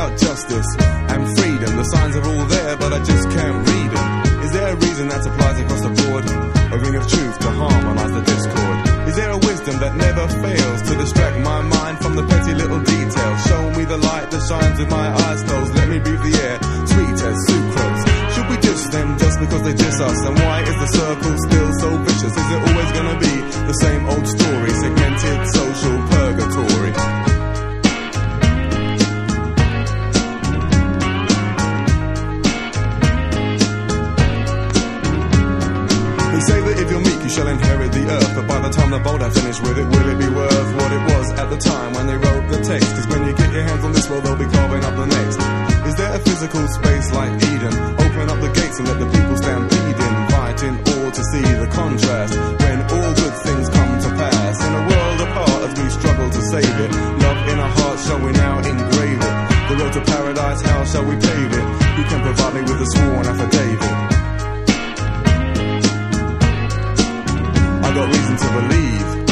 about justice and freedom. The signs are all there, but I just can't read them. Is there a reason that applies across the board? A ring of truth to harmonise the discord. Is there a wisdom that never fails to distract my mind from the petty little details? Show me the light that shines with my eyes closed. Let me breathe the air, sweet as sucrose. Should we diss them just because they diss us? And why is the circle still so vicious? Is it always gonna be the same old story? Segmented social purgatory. Say that if you're meek you shall inherit the earth, but by the time the bold have finished with it, will it be worth what it was at the time when they wrote the text? Cause when you get your hands on this world they'll be carving up the next. Is there a physical space like Eden? Open up the gates and let the people stampede, inviting all to see the contrast when all good things come to pass. In a world apart as we struggle to save it, love in our hearts shall we now engrave it? The road to paradise, how shall we pave it? Who can provide me with a sworn affidavit? I got reason to believe